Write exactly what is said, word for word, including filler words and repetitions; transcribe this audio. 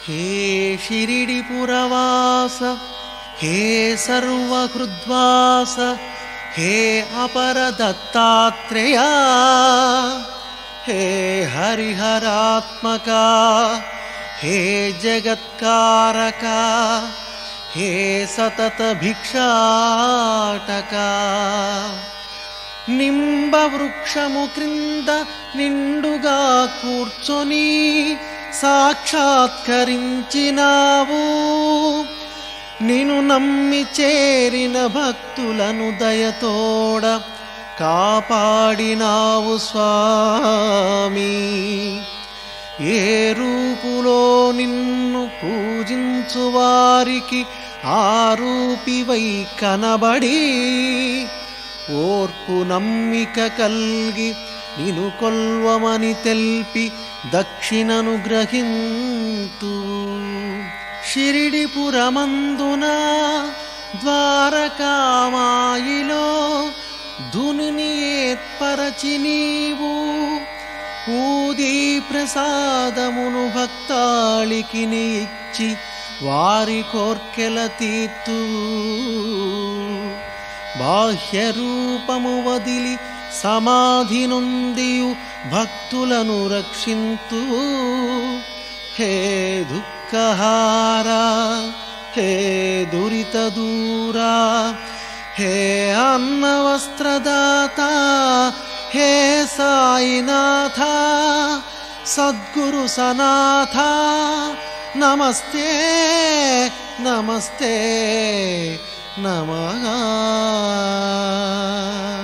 हे शिरिडिपुरवास हे सर्वहृद्वास हे अपर दत्तात्रेया हे हरिहरात्मका हे जगत्कारका हे सतत भिक्षाटका నింబవృక్షము క్రింద నిండుగా కూర్చొని సాక్షాత్కరించినావు. నిన్ను నమ్మి చేరిన భక్తులను దయతోడ కాపాడినావు స్వామి. ఏ రూపులో నిన్ను పూజించు వారికి ఆ రూపివై కనబడి ఓర్పు నమ్మిక కల్గి నిను కొల్వమని తెల్పి దక్షిణను గ్రహింతు. షిరిడిపురమందున ద్వారకామాయిలో ధునిని ఏర్పరచి నీవు ఊదీ ప్రసాదమును భక్తాళికి ఇచ్చి వారి కోర్కెల తీర్తు. బాహ్య రూపము వదిలి సమాధి నొందియు భక్తులను రక్షింతు. హే దుఃఖహారా హే దురిత దూరా హే అన్నవస్త్రదాత హే సాయినాథ సద్గురు సనాథ నమస్తే నమస్తే నమః.